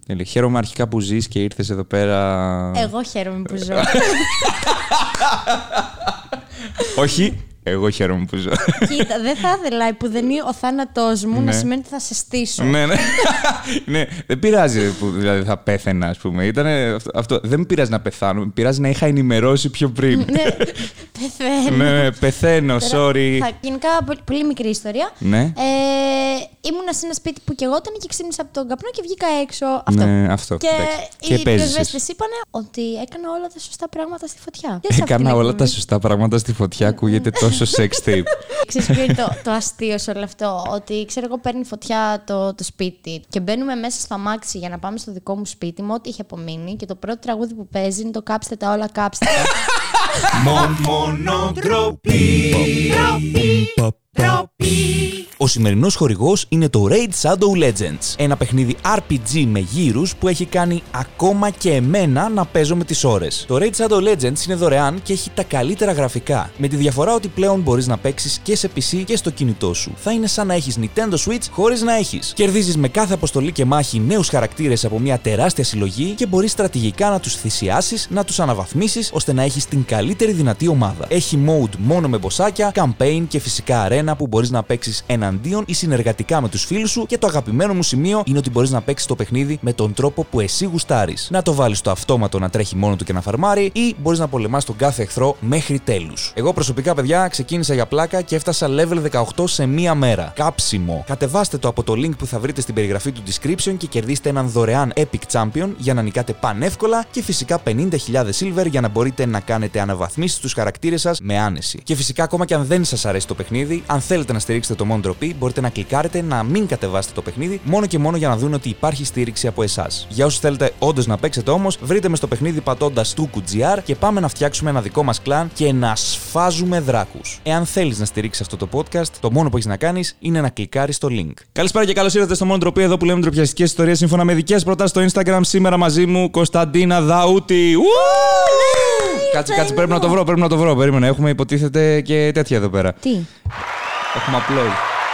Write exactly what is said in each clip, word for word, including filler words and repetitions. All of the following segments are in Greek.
Λέει, χαίρομαι αρχικά που ζεις και ήρθες εδώ πέρα. Εγώ χαίρομαι που ζω. Όχι. Εγώ χαίρομαι που ζω. Κοίτα, δεν θα ήθελα επουδενή ο θάνατός μου ναι. να σημαίνει ότι θα σε στήσω. Ναι, ναι. ναι. Δεν πειράζει που δηλαδή θα πέθαινα, ας πούμε. Ήτανε αυτό, αυτό. Δεν με πειράζει να πεθάνω, με πειράζει να είχα ενημερώσει πιο πριν. ναι, πεθαίνω. ναι, πεθαίνω, sorry. Θα, γενικά, πολύ, πολύ μικρή ιστορία. Ναι. Ε, ήμουνα σε ένα σπίτι που καιγόταν και ξύπνησα από τον καπνό και βγήκα έξω. Αυτό. Ναι, αυτό. Και, και οι πυροσβέστες είπανε ότι έκανα όλα τα σωστά πράγματα στη φωτιά. Έκανα όλα τα σωστά πράγματα στη φωτιά, ακούγεται τόσο sex tape. Ξέρεις ποιο είναι το, το αστείο σε όλο αυτό? Ότι ξέρω εγώ παίρνει φωτιά το, το σπίτι και μπαίνουμε μέσα στο αμάξι για να πάμε στο δικό μου σπίτι με ό,τι είχε απομείνει και το πρώτο τραγούδι που παίζει είναι το κάψτε τα όλα, κάψτε τα. Μόνο ντροπή. Ο σημερινός χορηγός είναι το Raid Shadow Legends, ένα παιχνίδι αρ πι τζι με γύρους που έχει κάνει ακόμα και εμένα να παίζω με τις ώρες. Το Raid Shadow Legends είναι δωρεάν και έχει τα καλύτερα γραφικά, με τη διαφορά ότι πλέον μπορείς να παίξεις και σε πι σι και στο κινητό σου. Θα είναι σαν να έχεις Nintendo Switch χωρίς να έχεις. Κερδίζεις με κάθε αποστολή και μάχη νέους χαρακτήρες από μια τεράστια συλλογή και μπορείς στρατηγικά να τους θυσιάσεις, να τους αναβαθμίσεις ώστε να έχεις την καλύτερη δυνατή ομάδα. Έχει mode μόνο με μποσάκια, campaign και φυσικά arena που μπορείς να παίξεις εναντίον ή συνεργατικά με τους φίλους σου και το αγαπημένο μου σημείο είναι ότι μπορείς να παίξεις το παιχνίδι με τον τρόπο που εσύ γουστάρεις. Να το βάλεις στο αυτόματο να τρέχει μόνο του και να φαρμάρει ή μπορείς να πολεμάς τον κάθε εχθρό μέχρι τέλους. Εγώ προσωπικά, παιδιά, ξεκίνησα για πλάκα και έφτασα level δεκαοκτώ σε μία μέρα. Κάψιμο. Κατεβάστε το από το link που θα βρείτε στην περιγραφή του description και κερδίστε έναν δωρεάν Epic Champion για να νικάτε πανεύκολα και φυσικά πενήντα χιλιάδες silver για να μπορείτε να κάνετε αναβαθμίσεις στους χαρακτήρες σας με άνεση. Και φυσικά, ακόμα και αν δεν σας αρέσει το παιχνίδι, αν θέλετε να στηρίξετε το Μόνο Ντροπή, μπορείτε να κλικάρετε να μην κατεβάσετε το παιχνίδι μόνο και μόνο για να δουν ότι υπάρχει στήριξη από εσάς. Για όσους θέλετε όντως να παίξετε όμως, βρείτε με στο παιχνίδι πατώντας του τζι αρ και πάμε να φτιάξουμε ένα δικό μας κλάν και να σφάζουμε δράκους. Εάν θέλεις να στηρίξεις αυτό το podcast, το μόνο που έχεις να κάνεις είναι να κλικάρεις το link. Καλησπέρα και καλώς ήρθατε στο Μόνο Ντροπή, εδώ που λέμε ντροπιαστικές ιστορίες σύμφωνα με δικές προτάσεις στο Instagram. Σήμερα μαζί μου Κωνσταντίνα Δαούτη. Κάτσε, κάτσε, πρέπει να το βρω, πρέπει να το βρω. Περίμενε, έχουμε υποτίθεται και τέτοια εδώ πέρα. Τι? Έχουμε upload.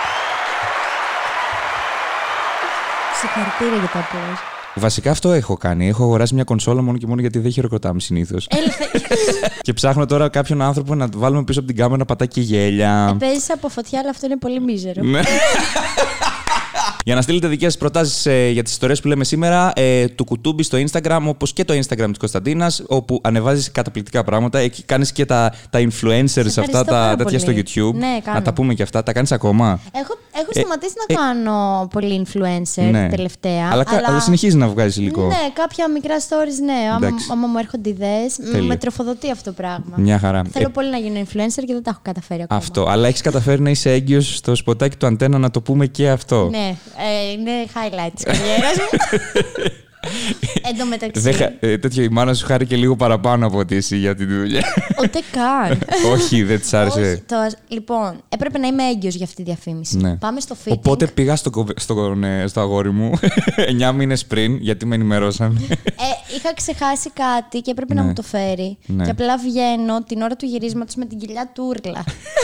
Συγχαρητήρια για τα upload. Βασικά αυτό έχω κάνει. Έχω αγοράσει μια κονσόλα μόνο και μόνο γιατί δεν χειροκροτάμε συνήθως. Και ψάχνω τώρα κάποιον άνθρωπο να βάλουμε πίσω από την κάμερα να πατάει και γέλια. Παίζεις από φωτιά, αλλά αυτό είναι πολύ μίζερο. Για να στείλετε δικές σας προτάσεις ε, για τις ιστορίες που λέμε σήμερα, ε, του κουτούμπι στο Instagram, όπως και το Instagram της Κωνσταντίνας, όπου ανεβάζεις καταπληκτικά πράγματα. Εκεί κάνεις και τα, τα influencers αυτά, τα τέτοια στο YouTube. Ναι, να τα πούμε και αυτά. Τα κάνεις ακόμα? Έχω, έχω σταματήσει ε, να ε, κάνω πολύ influencer ναι. τελευταία. Αλλά, αλλά... αλλά συνεχίζει να βγάζεις υλικό. Ναι, κάποια μικρά stories, ναι. Άμα, άμα μου έρχονται ιδέες, με τροφοδοτεί αυτό το πράγμα. Μια χαρά. Θέλω ε, πολύ να γίνω influencer και δεν τα έχω καταφέρει ακόμα. Αυτό. Αλλά έχεις καταφέρει να είσαι έγκυος στο σποτάκι του Αντένα, να το πούμε και αυτό. Ναι. Ε, είναι highlight της καριέρας μου. Εν τω μεταξύ. Δεκα, ε, τέτοιο, η μάνα σου χάρηκε λίγο παραπάνω από ότι εσύ για τη δουλειά. Ούτε καν. Όχι, δεν της άρεσε. Όχι, το, λοιπόν, έπρεπε να είμαι έγκυος για αυτή τη διαφήμιση. Ναι. Πάμε στο fitting. Οπότε πήγα στο, στο, ναι, στο αγόρι μου εννιά μήνες πριν, γιατί με ενημερώσαν. Ε, είχα ξεχάσει κάτι και έπρεπε ναι. να μου το φέρει. Ναι. Και απλά βγαίνω την ώρα του γυρίσματος με την κοιλιά τούρλα.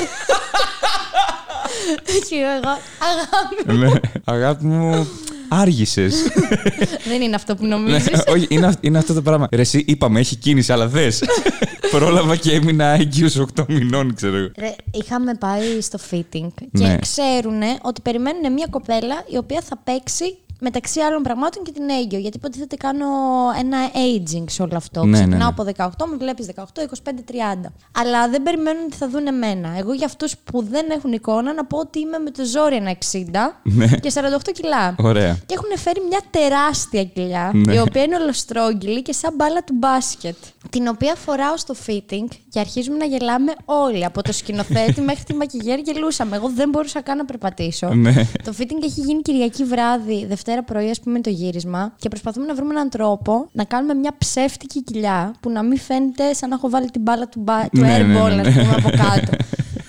Και εγώ, αγάπη μου. Ναι, αγάπη μου, άργησες. Δεν είναι αυτό που νομίζεις. Όχι, είναι, είναι αυτό το πράγμα. Ρε εσύ, είπαμε, έχει κίνηση, αλλά δες. Πρόλαβα και έμεινα έγκυος οκτώ μηνών, ξέρω εγώ. Είχαμε πάει στο fitting ναι. και ξέρουν ότι περιμένουν μια κοπέλα η οποία θα παίξει μεταξύ άλλων πραγμάτων και την έγκυο. Γιατί υποτίθεται κάνω ένα aging σε όλο αυτό. Ναι, Ξεκινάω ναι, ναι. από δεκαοκτώ, με βλέπεις δεκαοκτώ, είκοσι πέντε, τριάντα. Αλλά δεν περιμένουν ότι θα δουν εμένα. Εγώ για αυτούς που δεν έχουν εικόνα να πω ότι είμαι με το ζόρι ένα εξήντα ναι. και σαράντα οκτώ κιλά. Ωραία. Και έχουν φέρει μια τεράστια κοιλιά, ναι. η οποία είναι ολοστρόγγυλη και σαν μπάλα του μπάσκετ. Την οποία φοράω στο fitting και αρχίζουμε να γελάμε όλοι. Από το σκηνοθέτη μέχρι τη μακιγέρ γελούσαμε. Εγώ δεν μπορούσα καν να περπατήσω. Ναι. Το fitting έχει γίνει Κυριακή βράδυ, Δευτέρα πρωί, ας πούμε, το γύρισμα. Και προσπαθούμε να βρούμε έναν τρόπο να κάνουμε μια ψεύτικη κοιλιά που να μην φαίνεται σαν να έχω βάλει την μπάλα του, μπα... του ναι, airball, ναι, ναι, να πούμε, από κάτω.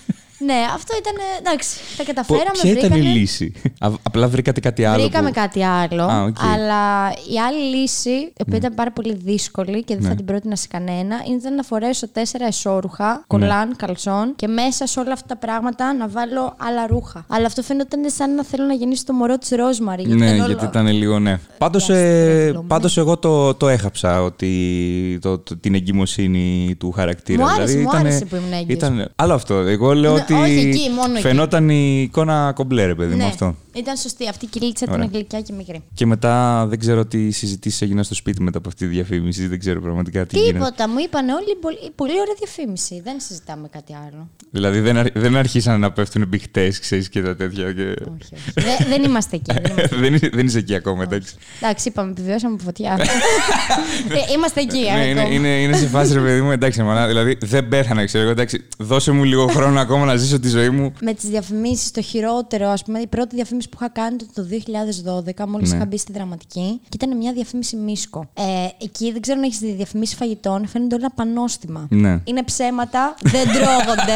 Ναι, αυτό ήταν. Εντάξει, τα καταφέραμε. Ποια βρήκαμε... ήταν η λύση? Απλά βρήκατε κάτι άλλο. Βρήκαμε που... κάτι άλλο. Α, okay. Αλλά η άλλη λύση, η οποία ναι. ήταν πάρα πολύ δύσκολη και δεν ναι. θα την πρότεινα σε κανένα, ήταν να φορέσω τέσσερα εσώρουχα, κολάν, ναι. καλσόν και μέσα σε όλα αυτά τα πράγματα να βάλω άλλα ρούχα. Αλλά αυτό φαίνονταν σαν να θέλω να γεννήσω το μωρό τη Ρόσμαρη. Ναι, γιατί, όλο... γιατί ήταν λίγο ναι. Πάντως, ε, πάντως εγώ το, το έχαψα ότι το, το, την εγκυμοσύνη του χαρακτήρα. Μου άρεσε, δηλαδή, μου ήτανε, άρεσε που ήμουν έγκυος. Ήταν άλλο αυτό. Εγώ λέω ναι, ότι όχι εκεί, μόνο φαινόταν εκεί. η εικόνα κομπλέ, ρε παιδί μου, ναι. αυτό. Ήταν σωστή. Αυτή η κυλίτσα ήταν γλυκιά και μικρή. Και μετά δεν ξέρω τι συζητήσεις έγιναν στο σπίτι μετά από αυτή τη διαφήμιση. Δεν ξέρω πραγματικά τι γίνεται. Τίποτα. Μου είπαν όλοι πολύ, πολύ ωραία διαφήμιση. Δεν συζητάμε κάτι άλλο. Δηλαδή δεν, αρ, δεν αρχίσαν να πέφτουν μπιχτές, ξέρεις, και τα τέτοια. Και... Όχι, όχι. δεν, δεν είμαστε εκεί. Δεν, είμαστε δεν, είσαι, δεν είσαι εκεί ακόμα, εντάξει. Εντάξει, είπαμε, επιβιώσαμε από φωτιά. Είμαστε εκεί, ναι, είναι, είναι, είναι σε φάση, ρε παιδί μου, εντάξει, μάνα, δηλαδή δεν πέθανα, ξέρω εγώ, εντάξει, δώσε μου λίγο χρόνο ακόμα να ζήσω τη ζωή μου. Με τις διαφημίσεις, το χειρότερο, ας πούμε, η πρώτη διαφήμιση που είχα κάνει το δύο χιλιάδες δώδεκα, μόλις ναι. είχα μπει στη δραματική, και ήταν μια διαφήμιση Μίσκο. Ε, εκεί δεν ξέρω αν έχεις δει διαφημίσεις φαγητών, φαίνονται όλα πανόστιμα. Ναι. Είναι ψέματα, δεν τρώγονται.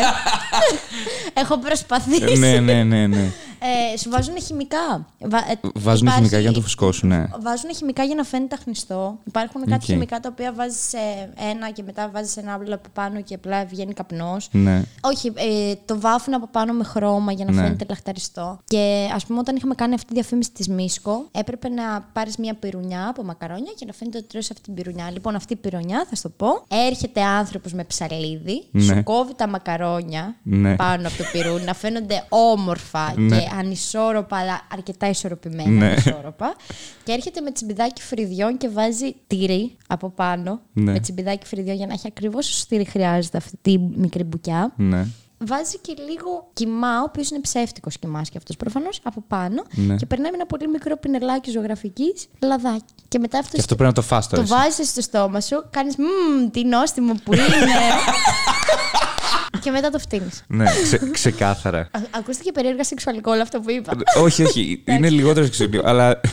Έχω προσπαθήσει. ναι, ναι, ναι, ναι. Ε, σου βάζουν χημικά. Βα, ε, βάζουν υπάρχει, χημικά για να το φουσκώσουν, ναι. Βάζουν χημικά για να φαίνεται αχνηστό. Υπάρχουν κάτι okay. χημικά τα οποία βάζεις σε ένα και μετά βάζεις ένα άλλο από πάνω και απλά βγαίνει καπνός. Ναι. Όχι, ε, το βάφουν από πάνω με χρώμα για να ναι. φαίνεται λαχταριστό. Και ας πούμε, όταν είχαμε κάνει αυτή τη διαφήμιση της Μίσκο, έπρεπε να πάρεις μια πυρουνιά από μακαρόνια και να φαίνεται ότι τρως αυτή την πυρουνιά. Λοιπόν, αυτή η πυρουνιά, θα σου το πω, έρχεται άνθρωπος με ψαλίδι, ναι. σου κόβει τα μακαρόνια ναι. πάνω από το πυρούνι, να φαίνονται όμορφα ναι. και ανισόρροπα, αλλά αρκετά ισορροπημένα ναι. ανισόρροπα. Και έρχεται με τσιμπιδάκι φρυδιών και βάζει τυρί από πάνω. Ναι. Με τσιμπιδάκι φρυδιών για να έχει ακριβώς όσο τυρί χρειάζεται αυτή τη μικρή μπουκιά. Ναι. Βάζει και λίγο κιμά, ο οποίος είναι ψεύτικος κιμάς και αυτός προφανώς, από πάνω. Ναι. Και περνάει με ένα πολύ μικρό πινελάκι ζωγραφικής λαδάκι. Και μετά αυτό, και αυτό πρέπει να το φας τώρα. Το βάζεις στο στόμα σου, κάνεις μμμ, τι νόστιμο που είναι. Και μετά το φτύνεις. Ναι, ξε, ξεκάθαρα. Α, ακούστηκε περίεργα σεξουαλικό όλο αυτό που είπα. όχι, όχι. Είναι λιγότερο σεξουαλικό, αλλά...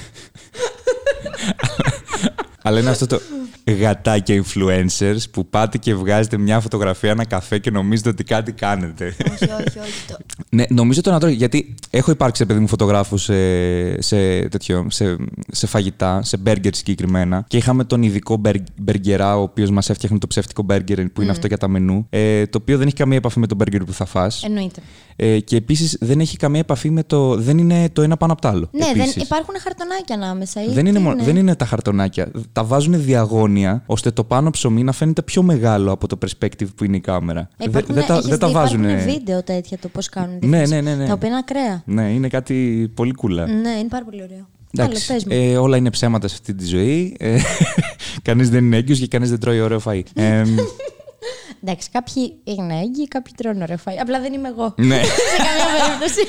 αλλά είναι αυτό το γατάκια influencers που πάτε και βγάζετε μια φωτογραφία, ένα καφέ και νομίζετε ότι κάτι κάνετε. όχι, όχι, όχι. Το... ναι, νομίζω το να τρώω, γιατί έχω υπάρξει, παιδί μου, φωτογράφους σε, σε, τέτοιο, σε, σε φαγητά, σε μπέργκερ συγκεκριμένα. Και είχαμε τον ειδικό μπεργκερά, ο οποίος μας έφτιαχνε το ψεύτικο μπέργκερ που είναι mm. αυτό για τα μενού. Ε, το οποίο δεν έχει καμία επαφή με το μπέργκερ που θα φας. Εννοείται. Ε, και επίσης δεν έχει καμία επαφή με το. Δεν είναι το ένα πάνω από το άλλο. Ναι, δεν, υπάρχουν χαρτονάκια ανάμεσα. Δεν είναι, είναι? δεν είναι τα χαρτονάκια. Τα βάζουν διαγώνια ώστε το πάνω ψωμί να φαίνεται πιο μεγάλο από το perspective που είναι η κάμερα. Ε, υπάρχουν, δεν τα, δεν τα βάζουν. Υπάρχουν βίντεο τέτοια το πώς κάνουν. Ναι, ναι, ναι, ναι. Τα οποία είναι ακραία. Ναι, είναι κάτι πολύ κούλα. Ναι, είναι πάρα πολύ ωραίο. Εντάξει, Άλλο, ε, όλα είναι ψέματα σε αυτή τη ζωή. Ε, κανείς δεν είναι έγκυος και κανείς δεν τρώει ωραίο φαΐ. ε, Εντάξει, κάποιοι είναι έγκυοι, κάποιοι τρώνε ωραίο φαΐ. Απλά δεν είμαι εγώ. Ναι. Σε καμία περίπτωση.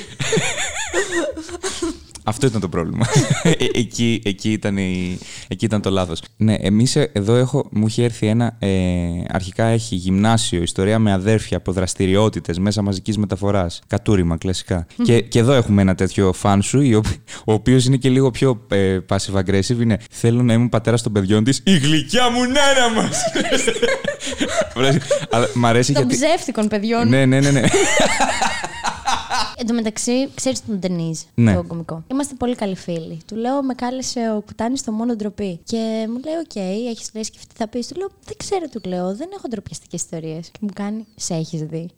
Αυτό ήταν το πρόβλημα. εκεί, εκεί, ήταν η, εκεί ήταν το λάθος. Ναι, εμείς εδώ έχω, μου είχε έρθει ένα. Ε, αρχικά έχει γυμνάσιο, ιστορία με αδέρφια από δραστηριότητες μέσα μαζικής μεταφοράς. Κατούριμα, κλασικά. και, και εδώ έχουμε ένα τέτοιο φάνσου, ο οποίος είναι και λίγο πιο ε, passive aggressive. Είναι θέλω να ήμουν πατέρας των παιδιών της. Η γλυκιά μου νάνα μας! Αλλά μ' αρέσει των γιατί. Των ψεύτικων παιδιών. Ναι, ναι, ναι. ναι. Εν τω μεταξύ, ξέρεις τον Ντενίζ, ναι. τον κωμικό. Είμαστε πολύ καλοί φίλοι. Του λέω, με κάλεσε ο Κουτάνης στο Μόνο Ντροπή. Και μου λέει, οκ, okay, έχεις λέει σκεφτεί, θα πεις. Του λέω, δεν ξέρω, του λέω, δεν έχω ντροπιαστικές ιστορίες. Και μου κάνει, σε έχεις δει.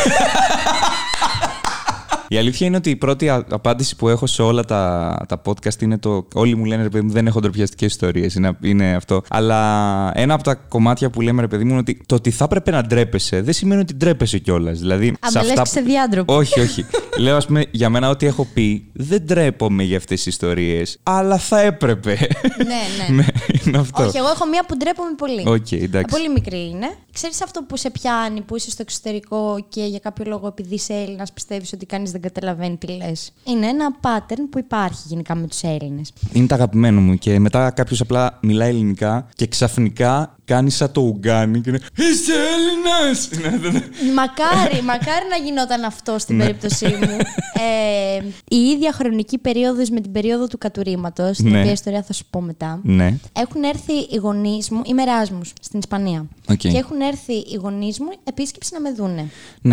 Η αλήθεια είναι ότι η πρώτη απάντηση που έχω σε όλα τα, τα podcast είναι το. Όλοι μου λένε ρε παιδί μου, δεν έχω ντροπιαστικές ιστορίες. Είναι, είναι αυτό. Αλλά ένα από τα κομμάτια που λέμε ρε παιδί μου είναι ότι το ότι θα έπρεπε να ντρέπεσαι δεν σημαίνει ότι ντρέπεσαι κιόλας. Δηλαδή. Αν με λες ξεδιάντροπο. Όχι, όχι. Λέω, ας πούμε, για μένα ό,τι έχω πει δεν ντρέπομαι για αυτές τις ιστορίες. Αλλά θα έπρεπε. Ναι, ναι. ναι είναι αυτό. Όχι, εγώ έχω μία που ντρέπομαι πολύ. Okay, εντάξει. Πολύ μικρή είναι. Ξέρεις αυτό που σε πιάνει, που είσαι στο εξωτερικό και για κάποιο λόγο επειδή είσαι Έλληνας πιστεύεις ότι κανείς δεν καταλαβαίνει τι λες. Είναι ένα pattern που υπάρχει γενικά με τους Έλληνες. Είναι το αγαπημένο μου και μετά κάποιος απλά μιλάει ελληνικά και ξαφνικά κάνει σαν το Ουγγάνι και είναι «Είσαι Έλληνας!» Μακάρι, μακάρι να γινόταν αυτό στην περίπτωσή μου. Ε, η ίδια χρονική περίοδος με την περίοδο του κατουρήματος, την ναι. οποία ιστορία θα σου πω μετά, ναι. έχουν έρθει οι γονείς μου, είμαι Εράσμους στην Ισπανία, okay. και έχουν έρθει οι γονείς μου επίσκεψη να με δούνε. Ναι.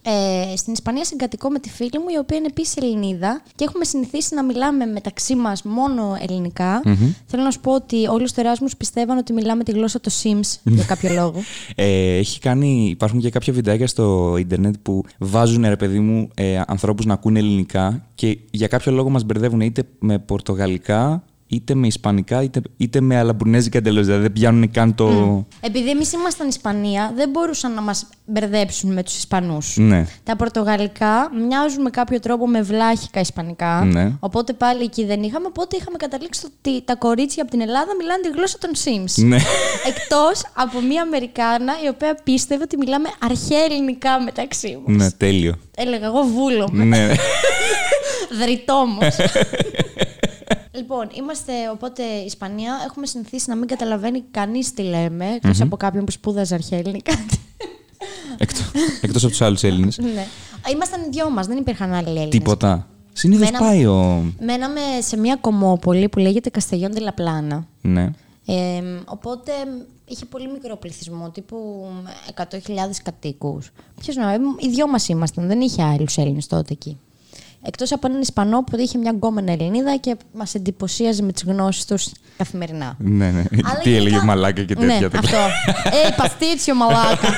Ε, στην Ισπανία συγκατοικώ με τη φίλη μου, η οποία είναι επίσης Ελληνίδα και έχουμε συνηθίσει να μιλάμε μεταξύ μας μόνο ελληνικά. Mm-hmm. Θέλω να σου πω ότι όλοι στο Erasmus πιστεύαν ότι μιλάμε τη γλώσσα των Sims για κάποιο λόγο. Ε, έχει κάνει, υπάρχουν και κάποια βιντεάκια στο ίντερνετ που βάζουν, ρε παιδί μου, ε, ανθρώπους να ακούνε ελληνικά και για κάποιο λόγο μας μπερδεύουν είτε με πορτογαλικά, είτε με ισπανικά, είτε, είτε με αλαμπουρνέζικα εντελώς. Δηλαδή δεν πιάνουν καν το. Mm. Επειδή εμείς ήμασταν Ισπανία, δεν μπορούσαν να μας μπερδέψουν με τους Ισπανούς. Ναι. Τα πορτογαλικά μοιάζουν με κάποιο τρόπο με βλάχικα ισπανικά. Ναι. Οπότε πάλι εκεί δεν είχαμε. Οπότε είχαμε καταλήξει ότι τα κορίτσια από την Ελλάδα μιλάνε τη γλώσσα των Sims. Ναι. Εκτός από μία Αμερικάνα η οποία πίστευε ότι μιλάμε αρχαία ελληνικά μεταξύ μας. Ναι, τέλειο. Έλεγα εγώ βούλομαι. Ναι. Δρυτόμος. Λοιπόν, είμαστε οπότε Ισπανία. Έχουμε συνηθίσει να μην καταλαβαίνει κανείς τι λέμε, εκτός mm-hmm. από κάποιον που σπούδαζε αρχαία ελληνικά. Εκτός, εκτός από τους άλλους Έλληνες. Ναι. Ήμασταν οι δυο μας, δεν υπήρχαν άλλοι Έλληνες. Τίποτα. Συνήθως Μέναμε, πάει ο. Μέναμε σε μια κομμόπολη που λέγεται Καστελιόν de la Plana. Ναι. Ε, οπότε είχε πολύ μικρό πληθυσμό, τύπου εκατό χιλιάδες κατοίκους. Ποιος να, οι δυο μας ήμασταν, δεν είχε άλλους Έλληνες τότε εκεί. Εκτός από έναν Ισπανό που είχε μια γκόμενα Ελληνίδα και μας εντυπωσίαζε με τις γνώσεις τους καθημερινά. Ναι, ναι. Αλλά τι γενικά... έλεγε μαλάκα και τέτοια. Ναι, αυτό. Ε, παστίτσιο μαλάκα.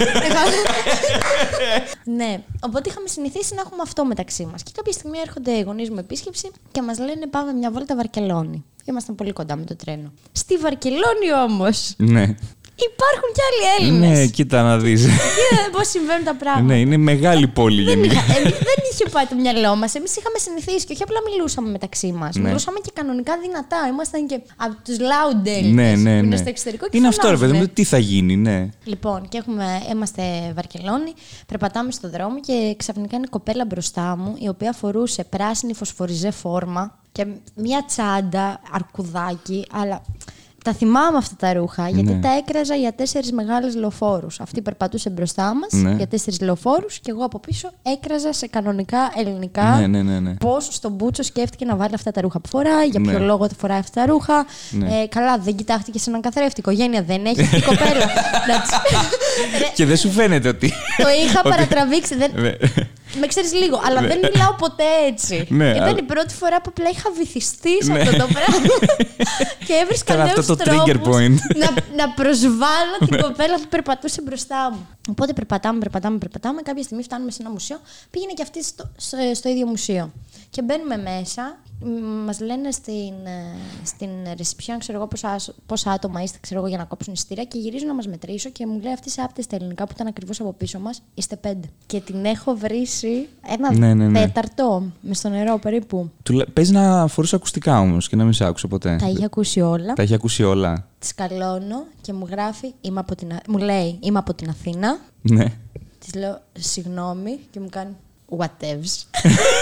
Ναι, οπότε είχαμε συνηθίσει να έχουμε αυτό μεταξύ μας. Και κάποια στιγμή έρχονται οι γονείς μου επίσκεψη και μας λένε πάμε μια βόλτα Βαρκελόνη. Και ήμασταν πολύ κοντά με το τρένο. Στη Βαρκελόνη όμως. Ναι. Υπάρχουν κι άλλοι Έλληνες. Ναι, κοίτα να δεις. Πώς συμβαίνουν τα πράγματα. Ναι, είναι μεγάλη πόλη γενικά. Δεν είχε πάει το μυαλό μας. Εμείς είχαμε συνηθίσει και όχι απλά μιλούσαμε μεταξύ μας. Ναι. Μιλούσαμε και κανονικά δυνατά. Ήμασταν και από τους loud Έλληνες. Ναι, ναι, ναι. Είναι στο εξωτερικό και είναι αυτό, ρε παιδί μου, τι θα γίνει, ναι. Λοιπόν, και έχουμε, είμαστε Βαρκελόνη, περπατάμε στον δρόμο και ξαφνικά είναι κοπέλα μπροστά μου, η οποία φορούσε πράσινη φωσφοριζέ φόρμα και μια τσάντα, αρκουδάκι, αλλά. Τα θυμάμαι αυτά τα ρούχα, γιατί ναι. τα έκραζα για τέσσερις μεγάλες λεωφόρους. Αυτή περπατούσε μπροστά μας ναι. για τέσσερις λεωφόρους και εγώ από πίσω έκραζα σε κανονικά ελληνικά ναι, ναι, ναι, ναι. πώς στον Μπούτσο σκέφτηκε να βάλει αυτά τα ρούχα που φοράει, για ποιο ναι. λόγο φοράει αυτά τα ρούχα. Ναι. Ε, καλά, δεν κοιτάχτηκε σε έναν καθρέφτη. Οικογένεια δεν έχει αυτή η κοπέλα. Και δεν σου φαίνεται ότι. Το είχα παρατραβήξει. Δεν... Με ξέρεις λίγο, αλλά δεν μιλάω ποτέ έτσι. Ναι, ήταν αλλά... η πρώτη φορά που απλά είχα βυθιστεί σε αυτό το πράγμα. Και έβρισκα νέους το τρόπους point. να, να προσβάλλω την κοπέλα που περπατούσε μπροστά μου. Οπότε περπατάμε, περπατάμε, περπατάμε. Κάποια στιγμή φτάνουμε σε ένα μουσείο. Πήγαινε και αυτή στο, στο, στο ίδιο μουσείο. Και μπαίνουμε μέσα. Μας λένε στην, στην reception, ξέρω εγώ πόσα, πόσα άτομα είστε, ξέρω εγώ, για να κόψουν εισιτήρια. Και γυρίζω να μας μετρήσω και μου λέει αυτή σε άπτε στα ελληνικά που ήταν ακριβώς από πίσω μας. Είστε πέντε. Και την έχω βρήσει ένα ναι, ναι, ναι. τέταρτο με στο νερό περίπου. Του, παίζει να φορούσε ακουστικά όμως και να μην σε άκουσε ποτέ. Τα είχε ακούσει όλα. Τα είχε ακούσει όλα. Τη σκαλώνω και μου γράφει, είμαι από την, μου λέει, είμαι από την Αθήνα. Ναι. Της λέω συγγνώμη και μου κάνει whatevs.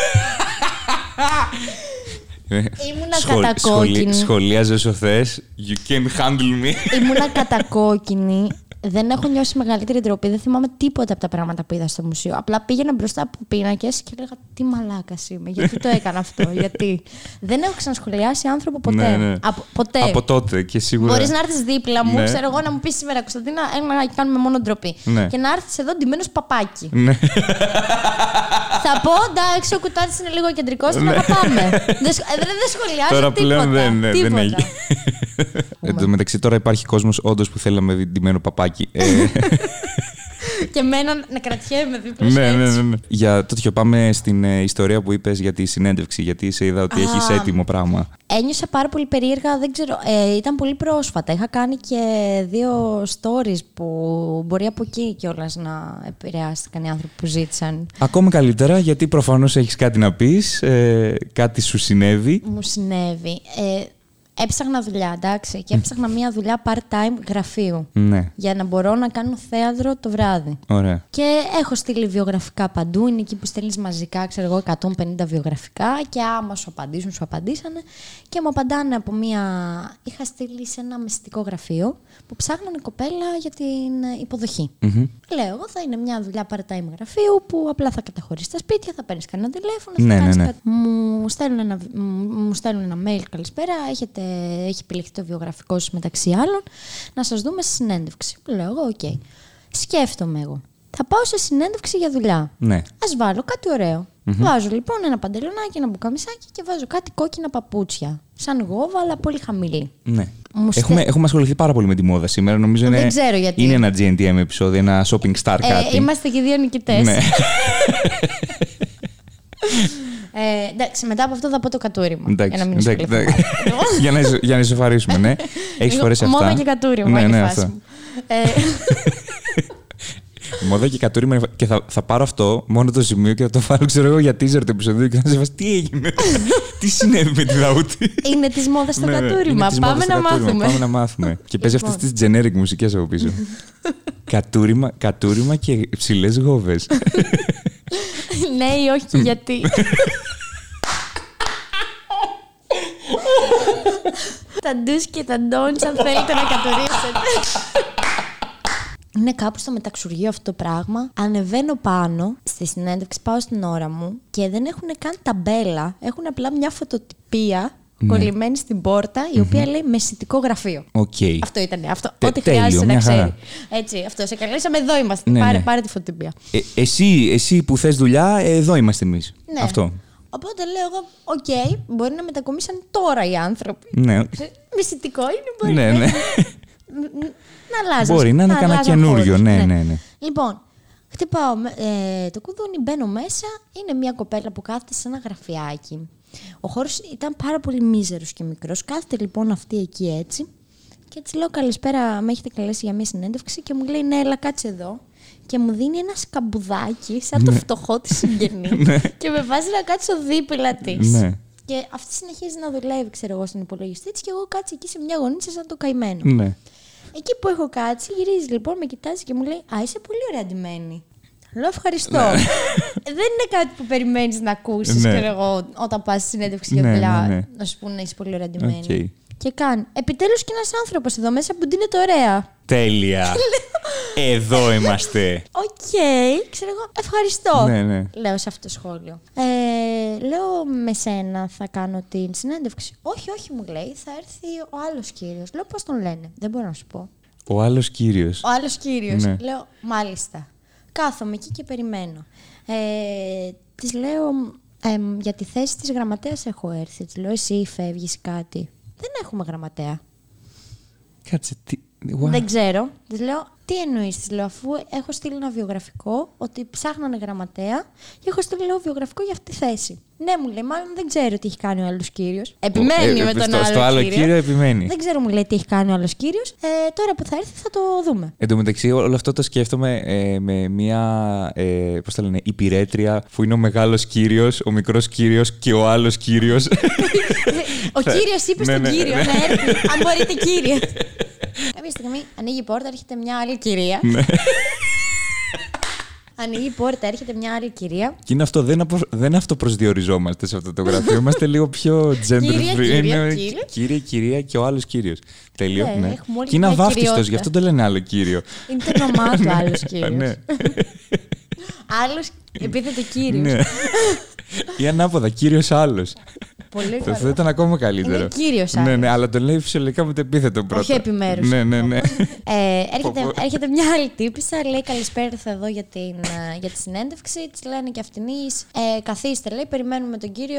Ήμουνα Σχολ, κατακόκκινη. Σχολ, σχολίαζε όσο θες. You can handle me. Ήμουνα κατακόκκινη. Δεν έχω νιώσει μεγαλύτερη ντροπή. Δεν θυμάμαι τίποτα από τα πράγματα που είδα στο μουσείο. Απλά πήγαινα μπροστά από πίνακες και έλεγα τι μαλάκας είμαι. Γιατί το έκανα αυτό. Γιατί δεν έχω ξανασχολιάσει άνθρωπο ποτέ. Ναι, ναι. Από, ποτέ. Από τότε και σίγουρα. Μπορείς να έρθεις δίπλα μου, ναι. ξέρω εγώ, να μου πεις σήμερα Κωνσταντίνα, να κάνουμε μόνο ντροπή. Ναι. Και να έρθεις εδώ ντυμένος παπάκι. Ναι. Θα πω εντάξει, ο Κουτάτης είναι λίγο κεντρικός, τον αγαπάμε. Δεν δε σχολιάζω τώρα τίποτα. Πλέον δεν, ναι, τίποτα. δεν έχει. Εν τω μεταξύ, τώρα υπάρχει κόσμος όντως που θέλει να με δει ντυμένο παπάκι. Και εμένα να κρατιέμαι δίπλα. Ναι, ναι, ναι, ναι. Για τέτοιο, πάμε στην ε, ιστορία που είπες για τη συνέντευξη, γιατί σε είδα ότι έχεις έτοιμο πράγμα. Ένιωσα πάρα πολύ περίεργα, δεν ξέρω. Ε, ήταν πολύ πρόσφατα. Είχα κάνει και δύο stories που μπορεί από εκεί κιόλας να επηρεάστηκαν οι άνθρωποι που ζήτησαν. Ακόμα καλύτερα, γιατί προφανώς έχεις κάτι να πεις, ε, κάτι σου συνέβη. Μου συνέβη. Ε, Έψαχνα δουλειά, εντάξει, και έψαχνα μια δουλειά part-time γραφείου. Ναι. Για να μπορώ να κάνω θέατρο το βράδυ. Ωραία. Και έχω στείλει βιογραφικά παντού. Είναι εκεί που στέλνεις μαζικά, ξέρω εγώ, εκατόν πενήντα βιογραφικά. Και άμα σου απαντήσουν, σου απαντήσανε. Και μου απαντάνε από μια. Είχα στείλει σε ένα μυστικό γραφείο που ψάχνανε κοπέλα για την υποδοχή. Mm-hmm. Λέω, εγώ θα είναι μια δουλειά part-time γραφείου που απλά θα καταχωρήσεις στα σπίτια, θα παίρνεις κανένα τηλέφωνο. Ναι, θα κάνεις ναι, ναι. κάτι. Μου στέλνουν ένα, μου στέλνουν ένα mail, καλησπέρα. Έχετε, έχει επιλεχθεί το βιογραφικό σας μεταξύ άλλων. Να σας δούμε στη συνέντευξη. Λέω, εγώ, οκ. Okay. Σκέφτομαι εγώ. Θα πάω σε συνέντευξη για δουλειά. Ναι. Ας βάλω κάτι ωραίο. Mm-hmm. Βάζω λοιπόν ένα παντελονάκι, ένα μπουκαμισάκι και βάζω κάτι κόκκινα παπούτσια. Σαν γόβα, αλλά πολύ χαμηλή. Ναι. Μουστε... Έχουμε, έχουμε ασχοληθεί πάρα πολύ με τη μόδα σήμερα. Νομίζω Δεν είναι, ξέρω γιατί. είναι ένα τζι εν τι εμ επεισόδιο, ένα shopping star ε, κάτι. Είμαστε και δύο νικητές. Ναι. ε, εντάξει, μετά από αυτό θα πω το κατούριμα. Εντάξει, για να μην εντάξει, εντάξει. για, να, ισο, για να ισοφαρίσουμε, ναι. Έχεις φορέσει αυτά. Μόδα και κατούριμα. Ναι, είναι ναι, φάση μου. Ε, Μόδα και κατούριμα. Και θα, θα πάρω αυτό μόνο το σημείο και θα το βάλω, ξέρω εγώ, για teaser το επεισόδιο και θα σε βάζει τι έγινε. Τι συνέβη με τη Δαούτη. Είναι τη μόδα στο Ναι, ναι, κατούριμα. είναι Πάμε της να μόδας στο κατούριμα. μάθουμε. Πάμε να μάθουμε. Και παίζει Λοιπόν. αυτές τις generic μουσικές από πίσω. κατούριμα, κατούριμα και ψηλές γόβες. Ναι ή όχι και γιατί. Τα ντους και τα ντόντς αν θέλετε να κατουρίσετε. Είναι κάπου στο μεταξουργείο αυτό το πράγμα. Ανεβαίνω πάνω στη συνέντευξη, πάω στην ώρα μου και δεν έχουν καν ταμπέλα. Έχουν απλά μια φωτοτυπία Ναι. κολλημένη στην πόρτα, η οποία λέει μεσητικό γραφείο. Okay. Αυτό ήταν. Αυτό. Τε- Ό,τι τέλειο, χρειάζεται να μια ξέρει. χαρά. Έτσι, αυτό. Σε καλέσαμε, εδώ είμαστε. Ναι, πάρε, ναι. πάρε τη φωτοτυπία. Ε, εσύ, εσύ που θες δουλειά, εδώ είμαστε εμείς. Ναι. Αυτό. Οπότε λέω εγώ, οκ, okay, μπορεί να μετακομίσαν τώρα οι άνθρωποι. Ναι. Μεσητικό είναι, μπορεί Ναι, να ναι. να αλλάζει. Μπορεί να είναι κανένα καινούριο. Ναι, ναι, ναι. Λοιπόν, χτυπάω ε, το κουδούνι, μπαίνω μέσα. Είναι μια κοπέλα που κάθεται σε ένα γραφιάκι. Ο χώρος ήταν πάρα πολύ μίζερος και μικρός. Κάθεται λοιπόν αυτή εκεί έτσι. Και της λέω καλησπέρα, με έχετε καλέσει για μια συνέντευξη. Και μου λέει ναι, έλα κάτσε εδώ. Και μου δίνει ένα σκαμπουδάκι σαν το φτωχό της συγγενή. Και με βάζει να κάτσω δίπλα της. Ναι. Και αυτή συνεχίζει να δουλεύει, ξέρω εγώ, στον υπολογιστή της. Και εγώ κάτσε εκεί σε μια γωνίτσα σαν το καημένο. Ναι. Εκεί που έχω κάτσει, γυρίζει λοιπόν, με κοιτάζει και μου λέει α, είσαι πολύ ωραία ντυμένη. Λέω ευχαριστώ. Δεν είναι κάτι που περιμένεις να ακούσεις, Ναι. ξέρω εγώ, όταν πας στη συνέντευξη για Ναι, δουλειά, ναι, ναι. να σου πούνε είσαι πολύ ωραία ντυμένη. Okay. Και κάνει. Επιτέλους και ένας άνθρωπος εδώ μέσα που ντύνεται ωραία. Τέλεια. Εδώ είμαστε. Οκ, okay, ξέρω εγώ, ευχαριστώ. Ναι, ναι. Λέω σε αυτό το σχόλιο. Ε, λέω με σένα θα κάνω την συνέντευξη. Όχι, όχι, μου λέει, θα έρθει ο άλλος κύριος. Λέω πώς τον λένε, δεν μπορώ να σου πω. Ο άλλος κύριος. Ο άλλος κύριος. Ναι. Λέω, μάλιστα. Κάθομαι εκεί και περιμένω. Ε, της λέω, ε, για τη θέση της γραμματέας έχω έρθει. Της λέω, εσύ φεύγεις κάτι. Δεν έχουμε γραμματέα. Κάτσε, τι... What? Δεν ξέρω. Της λέω, τι εννοείς, της λέω, αφού έχω στείλει ένα βιογραφικό ότι ψάχνανε γραμματέα και έχω στείλει ένα βιογραφικό για αυτή τη θέση. Ναι, μου λέει, μάλλον δεν ξέρω τι έχει κάνει ο άλλος κύριος. Επιμένει Ε, με ε, τον στο, άλλο, στο άλλο κύριο. κύριο επιμένει. Δεν ξέρω, μου λέει, τι έχει κάνει ο άλλος κύριος. Ε, τώρα που θα έρθει θα το δούμε. Εν τω μεταξύ, όλο αυτό το σκέφτομαι ε, με μια ε, πώς τα λένε, υπηρέτρια που είναι ο μεγάλος κύριος, ο μικρός κύριος και ο άλλος κύριος. Ο κύριος είπε Ναι, στον ναι, κύριο ναι. να έρθει. Αν μπορείτε, κύριε. Κάποια στιγμή ανοίγει η πόρτα, έρχεται μια άλλη κυρία. Ναι. Ανοίγει η πόρτα, έρχεται μια άλλη κυρία. Και είναι αυτό, δεν, απο, δεν αυτοπροσδιοριζόμαστε σε αυτό το γραφείο. Είμαστε λίγο πιο gender Κυρία, free. κυρία, Είναι κύριε. Κύριε, κυρία και ο άλλος κύριος. Τέλειο. Ναι, Ναι. έχουμε όλοι Και είναι μια αβάφτιστος, κυριότητα. γι' αυτό το λένε άλλο κύριο. Είναι το όνομά του άλλος κύριος. Ναι. Άλλος επίθετο κύριος. Ναι. Ή ανάποδα, κύριος άλλος. Πολύ Το καλό. θα ήταν ακόμα καλύτερο. Είναι κύριος Ναι, άλλος. ναι, αλλά τον λέει φυσιολογικά με το επίθετο πρώτα. Όχι επιμέρους. Ναι, ναι, ναι. Ε, έρχεται, Πω, πω. έρχεται μια άλλη τύπισσα, λέει καλησπέρα, ήρθα εδώ για, την, ε, για τη συνέντευξη. Της λένε και αυτινής, ε, καθίστε, λέει, περιμένουμε τον κύριο.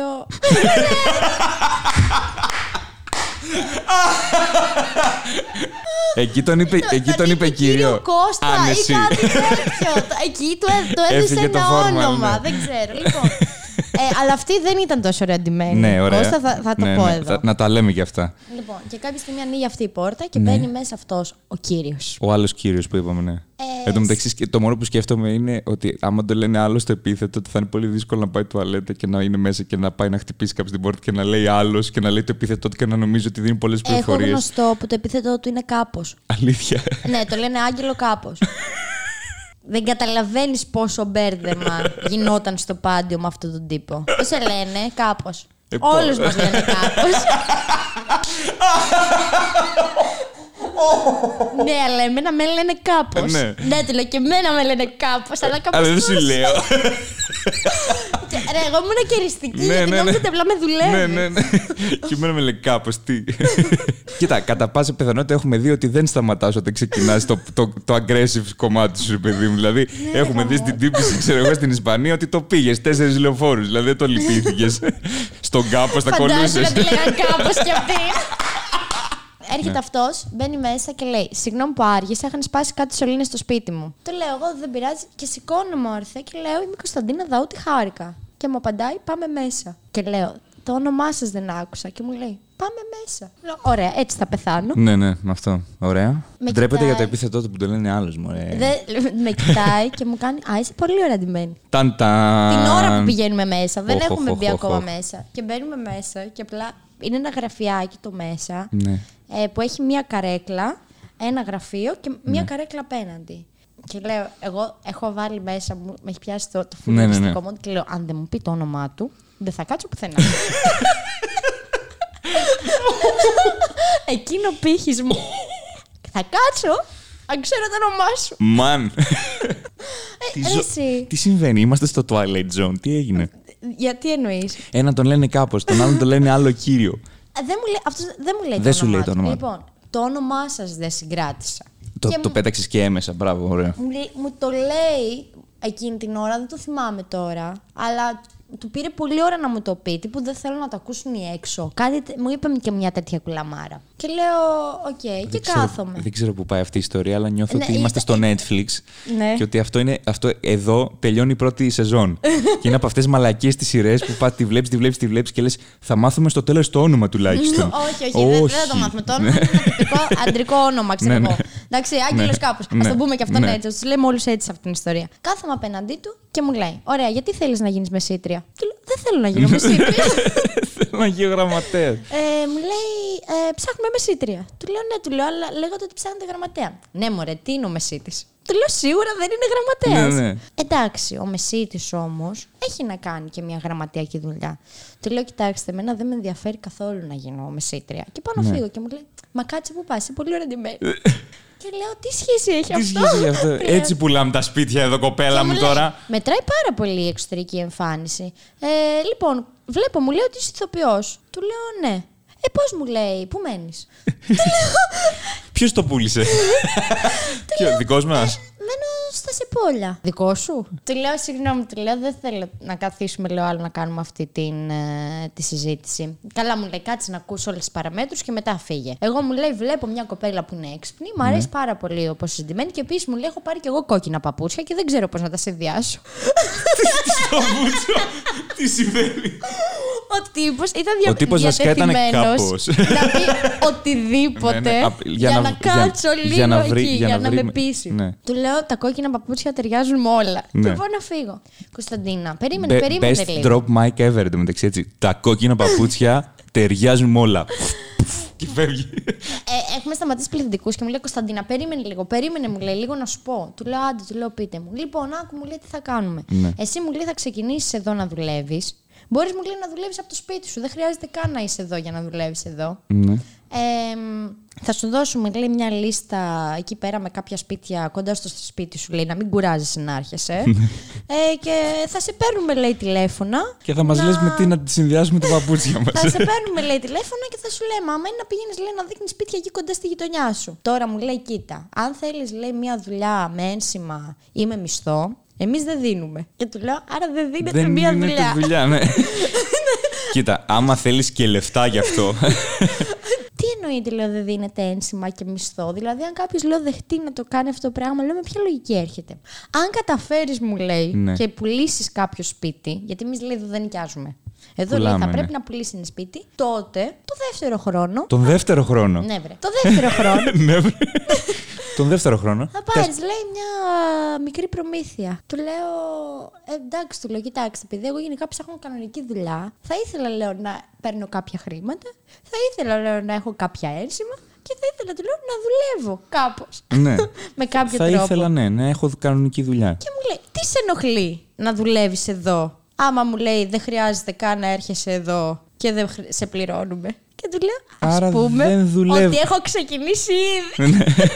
Εκεί τον είπε, εκεί τον είπε κύριο. Κύριο Κώστα Άνεση. ή κάτι τέτοιο. Εκεί του, έ- του έδωσε Έφυγε το ένα φόρμα, όνομα. ναι. Δεν ξέρω. Λοιπόν, ε, αλλά αυτή δεν ήταν τόσο ωραία ντυμένη. Ναι, ωραία. Κώστα, θα, θα το Ναι, πω ναι. εδώ. Θα- να τα λέμε και αυτά. Λοιπόν, και κάποια στιγμή ανοίγει αυτή η πόρτα και Ναι. μπαίνει μέσα αυτός ο κύριος. Ο άλλος κύριος που είπαμε, ναι. Ε, Εν τω μεταξύ, σκε- το μόνο που σκέφτομαι είναι ότι άμα το λένε άλλο στο επίθετο, ότι θα είναι πολύ δύσκολο να πάει τουαλέτα και να είναι μέσα και να πάει να χτυπήσει κάποιο την πόρτα και να λέει άλλο και να λέει το επίθετο του και να νομίζει ότι δίνει πολλέ Έχω πληροφορίε. γνωστό που το επίθετο του είναι κάπως. Αλήθεια. Ναι, το λένε Άγγελο κάπως. Δεν καταλαβαίνεις πόσο μπέρδεμα γινόταν στο πάντιο με αυτόν τον τύπο. Πώς σε λένε, κάπως. Ε, πω. Όλους μας λένε κάπως. Ναι, αλλά εμένα με λένε κάπως. Ναι. Ναι, του λέω και εμένα με λένε κάπως, αλλά κάπως. Αλλά δεν σου πώς. λέω. Και Ρε, εγώ ήμουν κεριστική. Ναι, γιατί ναι, ναι. νόμιζα ότι απλά με δουλεύει. Ναι, ναι, ναι. Και εμένα με λέει κάπως τι. Κοίτα, κατά πάσα πιθανότητα έχουμε δει ότι δεν σταματάς όταν ξεκινάς το, το, το aggressive κομμάτι σου, παιδί μου. Δηλαδή, έχουμε δει στην τύπηση, ξέρω εγώ, στην Ισπανία ότι το πήγες τέσσερις λεωφόρους. Δηλαδή, δεν το λυπήθηκες. Στον κάπως τα κολούσες. Φαντάζομαι να τη λέγαν κάπως κι αυτή. Έρχεται αυτός, μπαίνει μέσα και λέει: Συγγνώμη που άργησα, είχαν σπάσει κάτι σωλήνες στο σπίτι μου. Του λέω: Εγώ δεν πειράζει. Και σηκώνομαι όρθια και λέω: Είμαι η Κωνσταντίνα Δαούτη, χάρηκα. Και μου απαντάει: Πάμε μέσα. Και λέω: Το όνομά σας δεν άκουσα. Και μου λέει: Πάμε μέσα. Λέω: Ωραία, έτσι θα πεθάνω. Ναι, ναι, με αυτό. Ωραία. Με Ντρέπεται κοιτάει. για το επίθετό του που το λένε άλλος μου. Δε, με κοιτάει και μου κάνει: Α, είσαι πολύ ωραία ντυμένη. Ταν, ταν. Την ώρα που πηγαίνουμε μέσα, δεν Οχ, έχουμε οχ, μπει οχ, ακόμα οχ. μέσα. Και μπαίνουμε μέσα και απλά είναι ένα γραφιάκι το μέσα Ναι. ε, που έχει μία καρέκλα, ένα γραφείο και μία καρέκλα απέναντι. Και λέω, εγώ έχω βάλει μέσα μου, με έχει πιάσει το, το Ναι, ναι, ναι. φουλιστικό μου και λέω, αν δεν μου πει το όνομά του, δεν θα κάτσω πουθενά. Εκείνο πύχης μου. Θα κάτσω, αν ξέρω το όνομά σου. Μαν. τι, ρε ζω- εσύ. τι συμβαίνει, είμαστε στο Twilight Zone, τι έγινε. Γιατί εννοείς? Έναν τον λένε κάπως, τον άλλον τον λένε άλλο κύριο. Ε, Δεν μου λέει, αυτός δεν μου λέει Δεν το σου όνομά λέει το του. όνομά του. Λοιπόν, το όνομά σας δεν συγκράτησα. Το, Και το μου- πέταξες και έμεσα, μπράβο, ωραία. Μου, λέ- μου το λέει εκείνη την ώρα, δεν το θυμάμαι τώρα, αλλά του πήρε πολλή ώρα να μου το πει, που δεν θέλω να το ακούσουν οι έξω. Κάτι, τε- μου είπε και μια τέτοια κουλαμάρα. Και λέω, οκ, και Δεν ξέρω- κάθομαι. Δεν ξέρω πού πάει αυτή η ιστορία, αλλά νιώθω Ναι, ότι είμαστε στο ήταν- Netflix Ναι. και ότι αυτό, είναι, αυτό εδώ τελειώνει η πρώτη σεζόν. Και είναι από αυτές τις μαλακίες τις σειρές που πά, τη βλέπεις, τη βλέπεις, τη βλέπεις και λες θα μάθουμε στο τέλος το όνομα τουλάχιστον. όχι, όχι, δεν, δεν θα το μάθουμε. Το όνομα είναι ένα τυπικό αντρικό όνομα, ξέρω Ναι, εγώ. ναι. Εντάξει, Άγγελος Ναι. κάπως. Ναι. Ας το πούμε και αυτόν Ναι. έτσι. Τους λέμε όλους έτσι σε αυτήν την ιστορία. Κάθομαι απέναντί του και μου λέει: Ωραία, γιατί θέλεις να γίνεις μεσήτρια? Του λέω: Δεν θέλω να γίνω μεσήτρια. Θέλω να γίνω γραμματέας. Ε, μου λέει, ε, ψάχνουμε μεσήτρια. Του λέω, ναι, του λέω, αλλά λέγατε ότι ψάχνετε γραμματέα. Ναι, μωρέ, τι είναι ο μεσίτης? Του λέω, σίγουρα δεν είναι γραμματέας. Ναι, ναι. Εντάξει, ο μεσίτης όμως έχει να κάνει και μια γραμματειακή δουλειά. Του λέω, κοιτάξτε, εμένα δεν με ενδιαφέρει καθόλου να γίνω μεσήτρια. Και πάω να Ναι. φύγω και μου λέει, μα κάτσε που πας, είσαι πολύ ωραία ντυμένη. Και λέω, τι σχέση έχει Τι αυτό? σχέση γι' αυτό. Έτσι πουλάμε τα σπίτια εδώ, κοπέλα Και μου λέει, τώρα. μετράει πάρα πολύ η εξωτερική εμφάνιση. Ε, λοιπόν, βλέπω, μου λέει ότι είσαι ηθοποιός. Του λέω ναι. Ε, πώς μου λέει, πού μένεις? Ποιος το πούλησε? Ποιο, δικός μας? Μένω στα Σεπόλια. Δικό σου? Του λέω, συγγνώμη, του λέω, δεν θέλω να καθίσουμε, λέω, άλλο να κάνουμε αυτή την, ε, τη συζήτηση. Καλά, μου λέει, κάτσε να ακούσω όλες τις παραμέτρους και μετά φύγε. Εγώ μου λέει, βλέπω μια κοπέλα που είναι έξυπνη, μου αρέσει πάρα πολύ όπως είσαι ντυμένη και επίσης μου λέει, έχω πάρει και εγώ κόκκινα παπούτσια και δεν ξέρω πώς να τα συνδυάσω. Στο μπούτσο. Τι συμβαίνει? Ο τύπος ήταν δια... Ο τύπος βασικά ήταν διατεθειμένος κάπως. να πει οτιδήποτε Ναι, ναι, απ- για, για να, να- κάτσω για- λίγο για να βρει- εκεί, για για, να να, βρει- με πείσει. ναι. Του λέω τα κόκκινα παπούτσια ταιριάζουν με όλα. Ναι. Και πάω να φύγω. Κωνσταντίνα, περίμενε, Be- περίμενε Best λίγο. drop mic ever, εντωμεταξύ, έτσι. Τα κόκκινα παπούτσια ταιριάζουν με όλα. Και φεύγει. Ε, έχουμε σταματήσει πληθυντικούς και μου λέει Κωνσταντίνα, περίμενε λίγο, περίμενε, μου λέει λίγο να σου πω. Του λέω άντε, του λέω πείτε μου. Λοιπόν, άκου, μου λέει τι θα κάνουμε. Ναι. Εσύ μου λέει θα ξεκινήσεις εδώ να δουλεύεις. Μπορείς μου λέει να δουλεύεις από το σπίτι σου. Δεν χρειάζεται καν να είσαι εδώ για να δουλεύεις εδώ. Ναι. Ε, θα σου δώσουμε λέει, μια λίστα εκεί πέρα με κάποια σπίτια κοντά στο σπίτι σου, λέει, να μην κουράζεσαι να άρχεσαι. ε, και θα σε παίρνουμε, λέει, τηλέφωνα. Και θα μας να- λες με τι να τη συνδυάσουμε τα παπούτσια μας. Θα σε παίρνουμε, λέει, τηλέφωνα και θα σου λέμε, άμα είναι να πηγαίνεις, λέει, να δείχνεις σπίτια εκεί κοντά στη γειτονιά σου. Τώρα μου λέει, κοίτα, αν θέλεις, λέει, μια δουλειά με ένσημα ή με μισθό, εμείς δεν δίνουμε. Και του λέω, άρα δεν δίνεται Δεν μια είναι δουλειά. τη δουλειά, ναι. Κοίτα, άμα θέλεις και λεφτά γι' αυτό. Τι εννοείται, λέω, δεν δίνεται ένσημα και μισθό? Δηλαδή, αν κάποιο λέω δεχτεί να το κάνει αυτό το πράγμα, λέω με ποια λογική έρχεται. Αν καταφέρει, μου λέει, Ναι. και πουλήσει κάποιο σπίτι, γιατί εμεί λέει εδώ δεν νοικιάζουμε. Εδώ Πουλάμε, λέει θα ναι. πρέπει να πουλήσει ένα σπίτι, τότε το δεύτερο χρόνο. Τον δεύτερο χρόνο. Ναι, βρε. Το δεύτερο χρόνο Ναι, βρε. Τον δεύτερο χρόνο. θα πάρει, λέει, μια μικρή προμήθεια. Του λέω, «Ε, εντάξει, του λέω, κοιτάξτε, επειδή εγώ γενικά ψάχνω κανονική δουλειά, θα ήθελα, λέω, να παίρνω κάποια χρήματα, θα ήθελα, λέω, να έχω κάποια ένσημα και θα ήθελα, του λέω, να δουλεύω κάπως. Ναι. Με κάποιο Θα τρόπο. ήθελα, ναι, να έχω κανονική δουλειά. Και μου λέει, τι σε ενοχλεί να δουλεύεις εδώ? Άμα μου λέει, δεν χρειάζεται καν να έρχεσαι εδώ και δεν σε πληρώνουμε. Και του λέω, ας Άρα πούμε, δεν δουλεύει. ότι έχω ξεκινήσει ήδη.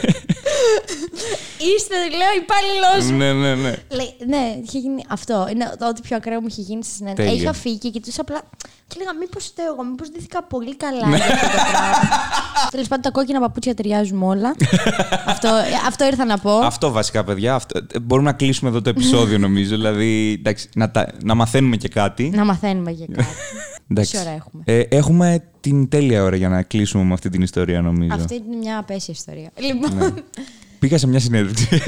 Είστε, λέω, υπάλληλός μου. Ναι, ναι, ναι. Λέει, ναι, είχε γίνει αυτό. Είναι το ό,τι πιο ακραίο μου είχε γίνει στη συνέντευξη. Τέλεια. Είχα φύγει και κοιτούσα απλά. Και λέγα, μήπως φταίω εγώ, μήπως ντύθηκα πολύ καλά για αυτό το πράγμα. Τέλος πάντων, τα κόκκινα παπούτσια ταιριάζουν όλα. αυτό, αυτό ήρθα να πω. Αυτό βασικά, παιδιά. Αυτό, μπορούμε να κλείσουμε εδώ το επεισόδιο, νομίζω. Δηλαδή, εντάξει, να, τα, να μαθαίνουμε και κάτι. Να μαθαίνουμε για κάτι. Εντάξει. Πόση ώρα έχουμε. Ε, έχουμε την τέλεια ώρα για να κλείσουμε με αυτή την ιστορία, νομίζω. Αυτή είναι μια απέσια ιστορία. Λοιπόν. Ναι. Πήγα σε μια συνέντευξη.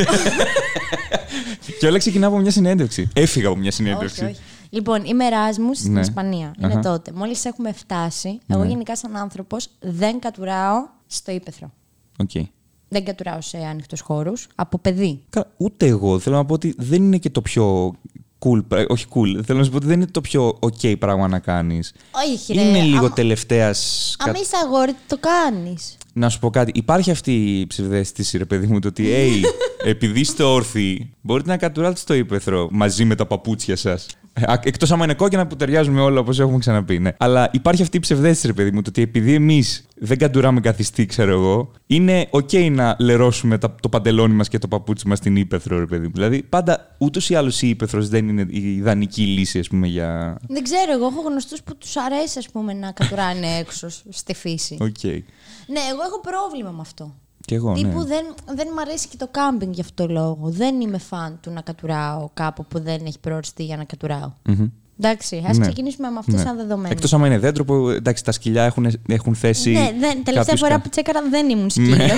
Και όλα ξεκινάω από μια συνέντευξη. Έφυγα από μια συνέντευξη. όχι, όχι. Λοιπόν, είμαι Εράσμους στην Ναι. Ισπανία. Είναι Αχα. τότε. Μόλις έχουμε φτάσει, εγώ Ναι. γενικά σαν άνθρωπος δεν κατουράω στο ύπαιθρο. Okay. Δεν κατουράω σε άνοιχτους χώρους. Από παιδί. Ούτε εγώ. Θέλω να πω ότι δεν είναι και το πιο cool. πρά- Όχι cool. Θέλω να σου πω ότι δεν είναι το πιο ok πράγμα να κάνεις. Όχι, ρε. Είναι λίγο άμα- τελευταίας. Αν είσαι αγόρι, το κάνεις. Να σου πω κάτι. Υπάρχει αυτή η ψευδαίσθηση, ρε παιδί μου, το ότι hey, επειδή είστε όρθιοι, μπορείτε να κατουράτε στο ύπαιθρο μαζί με τα παπούτσια σας. Εκτός άμα είναι κόκκινα που ταιριάζουν με όλα, όπως έχουμε ξαναπεί. Ναι. Αλλά υπάρχει αυτή η ψευδαίσθηση, ρε παιδί μου, το ότι επειδή εμείς δεν κατουράμε καθιστή, ξέρω εγώ, είναι ok να λερώσουμε τα- το παντελόνι μας και το παπούτσι μας στην ύπαιθρο, ρε παιδί μου. Δηλαδή, πάντα ούτως ή άλλως η ύπαιθρος δεν είναι η ιδανική λύση, ας πούμε, για. Δεν ξέρω, εγώ έχω γνωστούς που τους αρέσει, ας πούμε, να κατουράνε έξω στη φύση. Okay. Ναι, εγώ έχω πρόβλημα με αυτό. Κι εγώ, Τύπου ναι. δεν, δεν μου αρέσει και το κάμπινγκ γι' αυτό το λόγο. Δεν είμαι φαν του να κατουράω κάπου που δεν έχει προοριστεί για να κατουράω. Μμμ. Εντάξει, ας Ναι. ξεκινήσουμε με αυτό Ναι. σαν δεδομένο. Εκτός άμα είναι δέντρο που εντάξει, τα σκυλιά έχουν, έχουν θέσει. Ναι, δεν, τελευταία κάποιους φορά κα- που τσέκαρα δεν ήμουν σκύλος.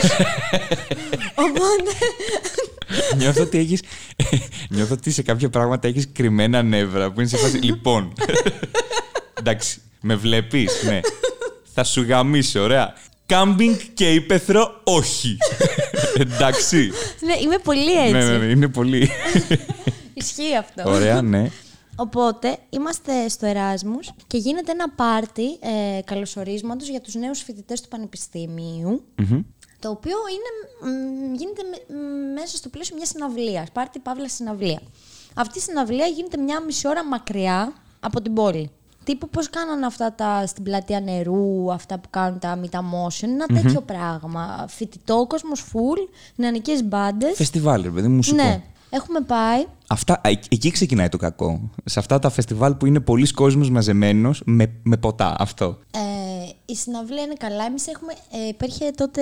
Οπότε. Νιώθω ότι έχεις, νιώθω ότι σε κάποια πράγματα έχεις κρυμμένα νεύρα που είναι σε φάση. Λοιπόν. Εντάξει, με βλέπεις, ναι. Θα σου γαμίσω, ωραία. Κάμπινγκ και ύπαιθρο, όχι. Εντάξει. Ναι, είμαι πολύ έτσι. Ναι, ναι, ναι, είναι πολύ. Ισχύει αυτό. Ωραία, ναι. Οπότε είμαστε στο Εράσμους και γίνεται ένα πάρτι ε, καλωσορίσματος για τους νέους φοιτητές του Πανεπιστημίου. Μμμ. Το οποίο είναι, μ, γίνεται με- μ, μέσα στο πλαίσιο μιας συναυλίας. Πάρτι παύλα συναυλία. Αυτή η συναυλία γίνεται μια μισή ώρα μακριά από την πόλη. Τύπου πώς κάνανε αυτά τα στην πλατεία νερού, αυτά που κάνουν τα Meet Motion, ένα τέτοιο πράγμα. Φοιτητό κόσμος full, νεανικές μπάντες. Φεστιβάλ, ρε παιδί, μουσικό. Ναι, έχουμε πάει. Αυτά, ε, εκεί ξεκινάει το κακό. Σε αυτά τα φεστιβάλ που είναι πολλοί κόσμος μαζεμένος με, με ποτά. Αυτό. Ε, η συναυλία είναι καλά. Εμείς έχουμε. Ε, υπήρχε τότε.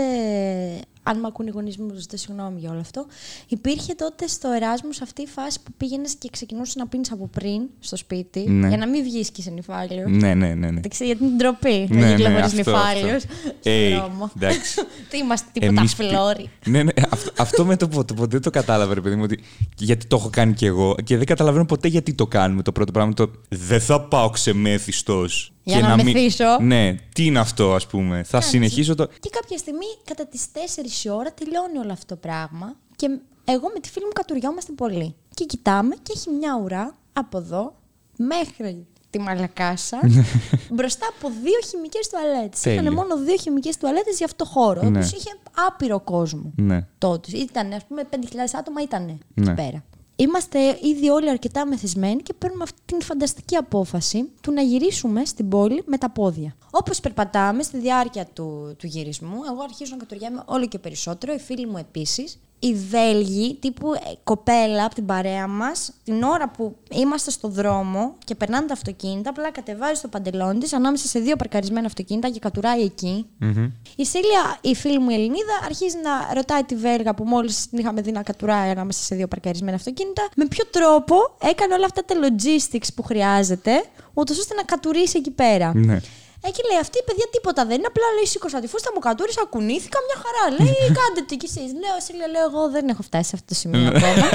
Αν με ακούνε οι γονείς μου, ζητώ συγγνώμη για όλο αυτό. Υπήρχε τότε στο Εράσμους αυτή η φάση που πήγαινες και ξεκινούσες να πίνεις από πριν στο σπίτι. Ναι. Για να μην βγεις και σε νυφάλιο. Ναι, ναι, ναι. ναι. Εντάξει, γιατί την ντροπή Ναι, να ναι, κυκλοφορείς αυτό, νυφάλιος αυτό. στον Ε, δρόμο. εντάξει. Τι είμαστε, τίποτα Εμείς πι- φλόρι. Ναι, ναι, αυτό, αυτό με το ποτέ, ποτέ το κατάλαβα, ρε παιδί μου, ότι γιατί το έχω κάνει κι εγώ και δεν καταλαβαίνω ποτέ γιατί το κάνουμε το πρώτο πράγμα. Το δεν θα πάω ξεμέθιστος. Για και να μην- μεθύσω. Ναι, τι είναι αυτό, ας πούμε. Θα Κάνεις. συνεχίσω το. Και κάποια στιγμή, κατά τις τέσσερις η ώρα, τελειώνει όλο αυτό το πράγμα. Και εγώ με τη φίλη μου κατουριόμαστε πολύ. Και κοιτάμε και έχει μια ουρά από εδώ μέχρι τη Μαλακάσα μπροστά από δύο χημικές τουαλέτες. Τέλεια. Είχαν μόνο δύο χημικές τουαλέτες για αυτό το χώρο. Ναι. Όπως είχε άπειρο κόσμο Ναι. τότε. Ήταν, ας πούμε, πέντε χιλιάδες άτομα ήταν εκεί Ναι. πέρα. Είμαστε ήδη όλοι αρκετά μεθυσμένοι και παίρνουμε αυτή την φανταστική απόφαση του να γυρίσουμε στην πόλη με τα πόδια. Όπως περπατάμε στη διάρκεια του, του γυρισμού, εγώ αρχίζω να κατουριάμαι όλο και περισσότερο, οι φίλοι μου επίσης. Οι Βέλγοι, τύπου ε, κοπέλα από την παρέα μας, την ώρα που είμαστε στο δρόμο και περνάνε τα αυτοκίνητα, απλά κατεβάζει το παντελόνι της ανάμεσα σε δύο παρκαρισμένα αυτοκίνητα και κατουράει εκεί. Μμμ. Η Σίλια, η φίλη μου η Ελληνίδα, αρχίζει να ρωτάει τη Βέλγα που μόλις την είχαμε δει να κατουράει ανάμεσα σε δύο παρκαρισμένα αυτοκίνητα, με ποιο τρόπο έκανε όλα αυτά τα logistics που χρειάζεται, ούτως ώστε να κατουρίσει εκεί πέρα. Ναι. Εκεί λέει αυτή, παιδιά, τίποτα δεν είναι. Απλά λέει: σήκωσα τη φούστα μου, κατούρισα, κουνήθηκα μια χαρά. Λέει: κάντε το κι εσείς. Λέω: Σίλια, λέω: εγώ δεν έχω φτάσει σε αυτό το σημείο ακόμα.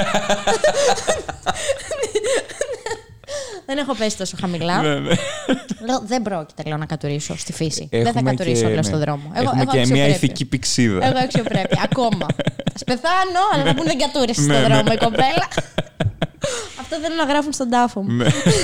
Δεν έχω πέσει τόσο χαμηλά. Ναι, ναι. Λέω: δεν πρόκειται λέω, να κατουρίσω στη φύση. δεν θα Έχουμε κατουρίσω και- απλά ναι. στον δρόμο. Έχουμε και μια αξιοπρέπεια. ηθική πηξίδα. Εγώ αξιοπρέπεια. Ακόμα. Α πεθάνω, αλλά να πούν δεν κατούρισε Ναι, στον ναι. δρόμο η κοπέλα. Αυτό θέλουν να γράφουν στον τάφο μου. Ναι.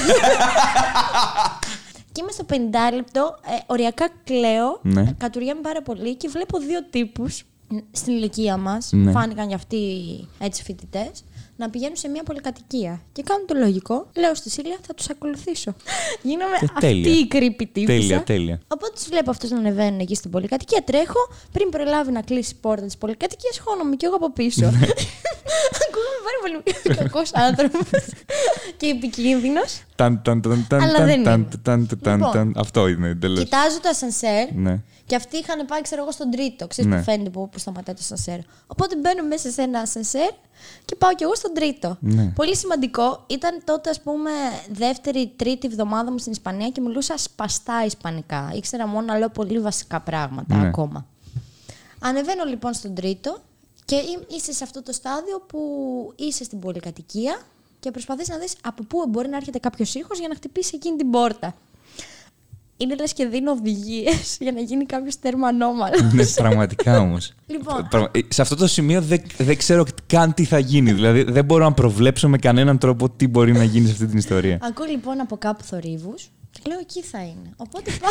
Και είμαι στο πενήντα λεπτό, ε, οριακά κλαίω, Ναι. κατουριάμαι πάρα πολύ και βλέπω δύο τύπους στην ηλικία μας, Ναι. φάνηκαν για αυτοί έτσι φοιτητές, να πηγαίνουν σε μια πολυκατοικία. Και κάνουν το λογικό. Λέω στη Σίλια, θα τους ακολουθήσω. Γίνομαι αυτή η creepy τύπισσα. Τέλεια, τέλεια. Οπότε τους βλέπω αυτούς να ανεβαίνουν εκεί στην πολυκατοικία. Τρέχω, πριν προλάβει να κλείσει η πόρτα της πολυκατοικίας, χώνομαι κι εγώ από πίσω. Ακούγαμε πάρα πολύ κακός άνθρωπος και επικίνδυνος. Αλλά δεν είναι. Αυτό είναι τελείως. Κοιτάζω το ασανσέρ. Και αυτοί είχαν πάει, ξέρω εγώ, στον τρίτο. Ξέρεις που φαίνεται που σταματάει το ασανσέρ. Οπότε μπαίνω μέσα σε ένα ασανσέρ και πάω κι εγώ στον τρίτο. Ναι. Πολύ σημαντικό. Ήταν τότε, ας πούμε, δεύτερη, τρίτη εβδομάδα μου στην Ισπανία και μιλούσα σπαστά ισπανικά. Ήξερα μόνο να λέω πολύ βασικά πράγματα ναι. ακόμα. Ανεβαίνω λοιπόν στον τρίτο και είσαι σε αυτό το στάδιο που είσαι στην πολυκατοικία και προσπαθείς να δεις από πού μπορεί να έρχεται κάποιος ήχος για να χτυπήσει εκείνη την πόρτα. Είναι λες και δίνω οδηγίες για να γίνει κάποιος τέρμα ανώμαλος. Ναι, πραγματικά όμως. Λοιπόν. Σε αυτό το σημείο δεν, δεν ξέρω καν τι θα γίνει. Δηλαδή δεν μπορώ να προβλέψω με κανέναν τρόπο τι μπορεί να γίνει σε αυτή την ιστορία. Ακούω λοιπόν από κάπου θορύβους και λέω εκεί θα είναι. Οπότε πάω.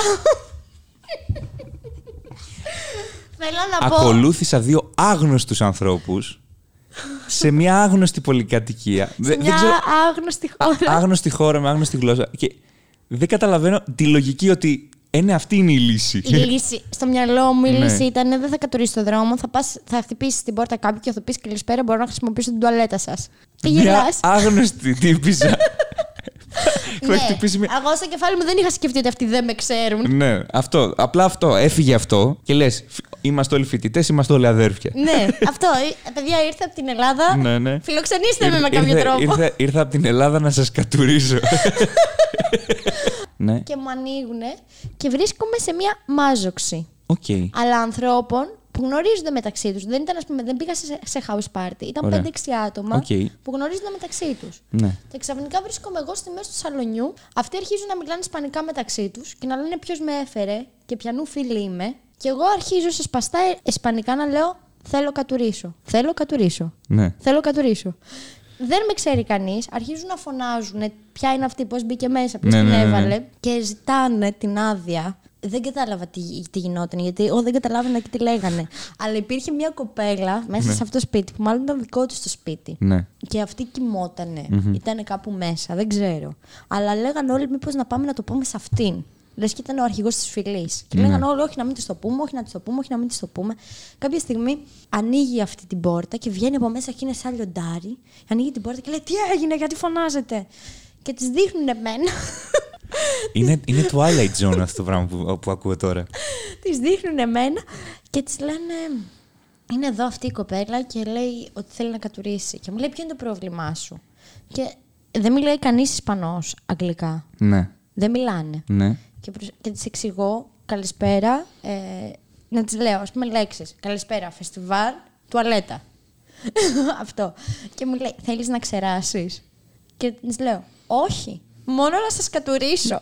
Θέλω να πω. Ακολούθησα δύο άγνωστους ανθρώπους σε μια άγνωστη πολυκατοικία. Σε δεν, μια δεν ξέρω, άγνωστη χώρα. Α, άγνωστη χώρα με άγνωστη γλώσσα. Και δεν καταλαβαίνω τη λογική ότι είναι αυτή είναι η λύση. Η λύση. Στο μυαλό μου η ναι. λύση ήταν δεν θα κατουρίσει το δρόμο, θα, πας, θα χτυπήσεις την πόρτα κάποιου και θα πεις καλησπέρα, μπορώ να χρησιμοποιήσω την τουαλέτα σας. Τι γελάς. Μια άγνωστη τύπησα. Ναι, εγώ στο κεφάλι μου δεν είχα σκεφτεί ότι αυτοί δεν με ξέρουν. Ναι, αυτό. Απλά αυτό. Έφυγε αυτό και λες, είμαστε όλοι φοιτητές, είμαστε όλοι αδέρφια. Ναι, αυτό. Παιδιά, ήρθα από την Ελλάδα. Ναι, ναι. Φιλοξενήστε με με κάποιο τρόπο. Ήρθα, ήρθα από την Ελλάδα να σας κατουρίσω. Ναι. Και μου ανοίγουνε και βρίσκομαι σε μια μάζοξη. Okay. Αλλά ανθρώπων που γνωρίζονται μεταξύ τους. Δεν, ήταν, ας πούμε, δεν πήγα σε, σε house party. Ήταν πέντε έξι άτομα okay. που γνωρίζονται μεταξύ τους. Ναι. Και ξαφνικά βρίσκομαι εγώ στη μέση του σαλονιού. Αυτοί αρχίζουν να μιλάνε ισπανικά μεταξύ τους και να λένε ποιος με έφερε και ποιανού φίλοι είμαι. Και εγώ αρχίζω σε σπαστά ισπανικά να λέω θέλω κατουρίσω. Θέλω κατουρίσω. Ναι. Θέλω κατουρίσω. Δεν με ξέρει κανείς. Αρχίζουν να φωνάζουν ποια είναι αυτή, πώς μπήκε μέσα, ποιος ναι, την ναι, ναι, έβαλε. ναι. Και ζητάνε την άδεια. Δεν κατάλαβα τι, τι γινόταν, γιατί εγώ δεν καταλάβαινα και τι λέγανε. Αλλά υπήρχε μια κοπέλα μέσα ναι. σε αυτό το σπίτι, που μάλλον ήταν δικό της το σπίτι. Ναι. Και αυτή κοιμότανε. Mm-hmm. Ήταν κάπου μέσα, δεν ξέρω. Αλλά λέγανε όλοι μήπως να πάμε να το πούμε σε αυτήν. Λες και ήταν ο αρχηγός της φυλής. Και λέγανε ναι. όλοι, όχι να μην της το πούμε, όχι να της το πούμε, όχι να μην της το πούμε. Κάποια στιγμή ανοίγει αυτή την πόρτα και βγαίνει από μέσα και είναι σαν λιοντάρι. Ανοίγει την πόρτα και λέει: τι έγινε, γιατί φωνάζετε. Και της δείχνουν εμένα. Είναι, είναι Twilight Zone αυτό το πράγμα που, που ακούω τώρα. Της δείχνουν εμένα και της λένε: είναι εδώ αυτή η κοπέλα και λέει ότι θέλει να κατουρίσει. Και μου λέει: ποιο είναι το πρόβλημά σου. Και δεν μιλάει κανείς Ισπανός αγγλικά. Ναι. Δεν μιλάνε. Ναι. Και, προσ... και της εξηγώ: καλησπέρα. Ε, να της λέω, ας πούμε, λέξεις. Καλησπέρα, φεστιβάλ, τουαλέτα. Αυτό. Και μου λέει: θέλεις να ξεράσεις. Και της λέω: όχι. Μόνο να σας κατουρίσω.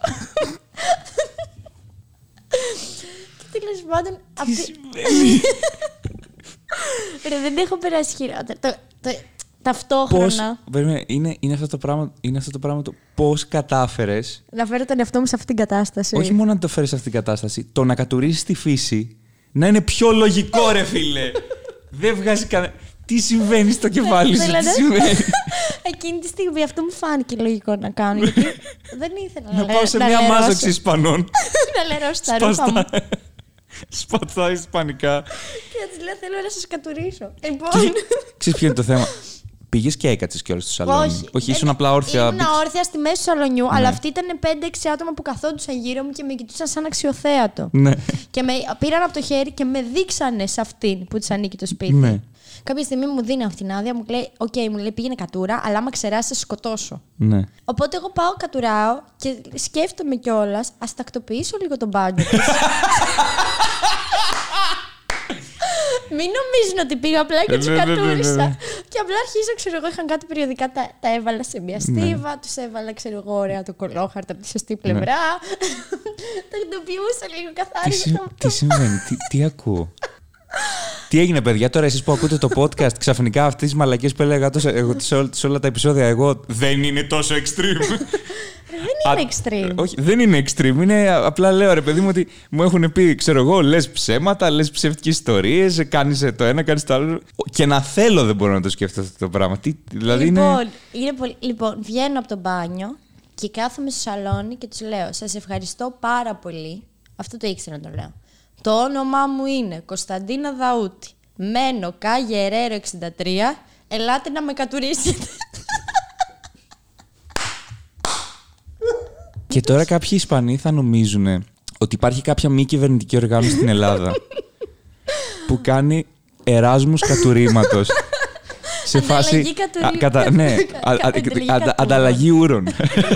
Και τέλος πάντων. Τι συμβαίνει. Ρε, δεν έχω περάσει χειρότερα. Το, το, ταυτόχρονα. Πώς, είναι, είναι, αυτό το πράγμα, είναι αυτό το πράγμα το πώς κατάφερες. Να φέρω τον εαυτό μου σε αυτήν την κατάσταση. Όχι μόνο να το φέρεις σε αυτήν την κατάσταση, το να κατουρίσεις τη φύση να είναι πιο λογικό, ρε φίλε. Δεν βγάζει κανένα. Τι συμβαίνει στο κεφάλι σου, τι συμβαίνει. Εκείνη τη στιγμή αυτό μου φάνηκε λογικό να κάνω. Γιατί δεν ήθελα να, να πάω σε μια μάζοξη Ισπανών. Να λερώσω τα ρούχα μου. Σπαστά ισπανικά. Και να της λέω: θέλω να σας κατουρίσω. Λοιπόν. Ξέρεις ποιο είναι το θέμα. Πήγες και έκατσες κιόλας στο σαλόνι. Όχι, Όχι ήσουν απλά όρθια. Ήμουν όρθια στη μέση του σαλονιού, ναι. Αλλά αυτοί ήταν πέντε έξι άτομα που καθόντουσαν γύρω μου και με κοιτούσαν σαν αξιοθέατο. Ναι. Και με πήραν από το χέρι και με δείξανε σε αυτήν που της ανήκει το σπίτι. Ναι. Κάποια στιγμή μου δίνει αυτή την άδεια, μου λέει: οκ, okay, μου λέει πήγαινε κατούρα, αλλά άμα ξεράσεις θα σκοτώσω. Ναι. Οπότε εγώ πάω κατουράω και σκέφτομαι κιόλας, ας τακτοποιήσω λίγο τον μπάνιο της. Μην νομίζουν ότι πήγα απλά και τους κατούρισα. Και απλά αρχίζω, ξέρω εγώ, είχαν κάτι περιοδικά, τα, τα έβαλα σε μια στίβα, ναι. Τους έβαλα, ξέρω εγώ, ωραία το κολόχαρτο από τη σωστή πλευρά. Ναι. Τακτοποιούσα λίγο, καθάριζα. Τι, τι συμβαίνει, τι, τι ακούω. Τι έγινε, παιδιά, τώρα εσείς που ακούτε το podcast, ξαφνικά αυτές τις μαλακίες που έλεγα τόσο, εγώ, σε, όλα, σε όλα τα επεισόδια, εγώ δεν είναι τόσο extreme. Δεν είναι extreme. Όχι, δεν είναι extreme. Είναι απλά λέω, ρε παιδί μου, ότι μου έχουν πει, ξέρω εγώ, λες ψέματα, λες ψεύτικες ιστορίες, κάνεις το ένα, κάνεις το άλλο. Και να θέλω δεν μπορώ να το σκέφτω αυτό το πράγμα. Τι, δηλαδή λοιπόν, είναι... είναι πολύ... λοιπόν, βγαίνω από το μπάνιο και κάθομαι στο σαλόνι και τους λέω: σας ευχαριστώ πάρα πολύ. Αυτό το ήξερα να το λέω. Το όνομά μου είναι Κωνσταντίνα Δαούτη. Μένω Κάγε Ερέρο εξήντα τρία. Ελάτε να με κατουρίσετε. Και τώρα κάποιοι Ισπανοί θα νομίζουν ότι υπάρχει κάποια μη κυβερνητική οργάνωση στην Ελλάδα που κάνει εράσμους κατουρήματος. Σε φάση. Ανταλλαγή κατουρί... α, κατα... ναι, α, α, α, ανταλλαγή ούρων.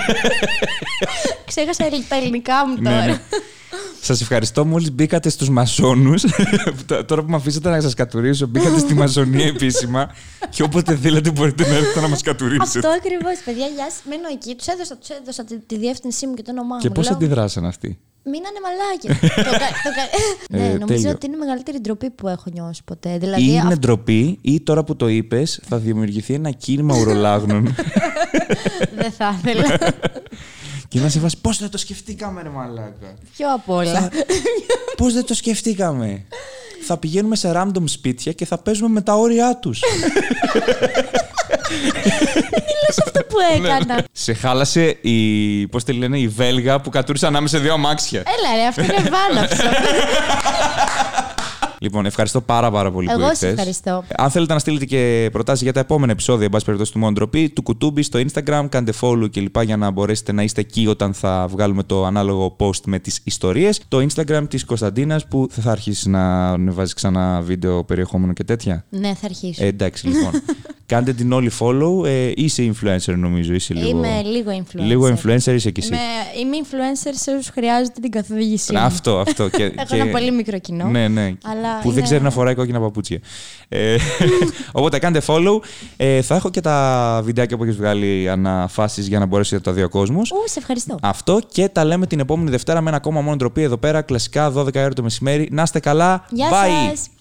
Ξέχασα τα ελληνικά μου τώρα. Ναι, ναι. Σας ευχαριστώ, μόλις μπήκατε στους μασόνους. Τώρα που με αφήσατε να σας κατουρίσω, μπήκατε στη μασονία επίσημα. Και όποτε θέλετε μπορείτε να έρθετε να μας κατουρίσετε. Αυτό ακριβώς, παιδιά. Γεια σας. Μένω εκεί. Τους έδωσα, τους έδωσα τη, τη διεύθυνσή μου και το όνομά μου. Και πώς Λέω, αντιδράσαν αυτοί? μείνανε μαλάκες. το, κα, το, κα... ναι, νομίζω τέλειο. ότι είναι η μεγαλύτερη ντροπή που έχω νιώσει ποτέ. Δηλαδή, Ή είναι αυτό... ντροπή, ή τώρα που το είπες, θα δημιουργηθεί ένα κίνημα ουρολάγνων. Δεν θα ήθελα. Και να σε βάζει, πώς δεν το σκεφτήκαμε, ρε μαλάκα. Πιο απ' όλα. Πώς δεν το σκεφτήκαμε. Θα πηγαίνουμε σε random σπίτια και θα παίζουμε με τα όρια τους. Τι λες αυτό που έκανα. Σε χάλασε η, πώς τη λένε, η Βέλγα που κατούρισε ανάμεσα σε δύο αμάξια. Έλα ρε, αυτό είναι βάναυσο. Λοιπόν, ευχαριστώ πάρα πάρα πολύ Εγώ που ήρθες. σε ευχαριστώ. Αν θέλετε να στείλετε και προτάσεις για τα επόμενα επεισόδια, εν πάση περιπτώσει, του Μόνο Ντροπή, του Κουτούμπι στο Instagram, κάντε follow κλπ. Για να μπορέσετε να είστε εκεί όταν θα βγάλουμε το ανάλογο post με τις ιστορίες. Το Instagram της Κωνσταντίνας που θα αρχίσει να ανεβάζει ξανά βίντεο περιεχόμενο και τέτοια. Ναι, θα αρχίσω. Ε, εντάξει, λοιπόν. Κάντε την όλη follow. Ε, είσαι influencer, νομίζω. Είσαι λίγο... Είμαι λίγο influencer. Λίγο influencer είσαι κι εσύ. Με, είμαι influencer σε όσους χρειάζονται την καθοδήγησή μου. Αυτό, αυτό. Και, Έχω και... ένα πολύ μικρό κοινό. Ναι, ναι. Αλλά που είναι... δεν ξέρει να φοράει κόκκινα παπούτσια. ε, οπότε κάντε follow. Ε, θα έχω και τα βιντεάκια που έχεις βγάλει αναφάσεις για να μπορέσετε τα δύο κόσμους. Ού, σε ευχαριστώ. Αυτό και τα λέμε την επόμενη Δευτέρα με ένα ακόμα Μόνο Ντροπή εδώ πέρα. Κλασικά δώδεκα ώρα το μεσημέρι. Να είστε καλά. Γεια Bye. σας.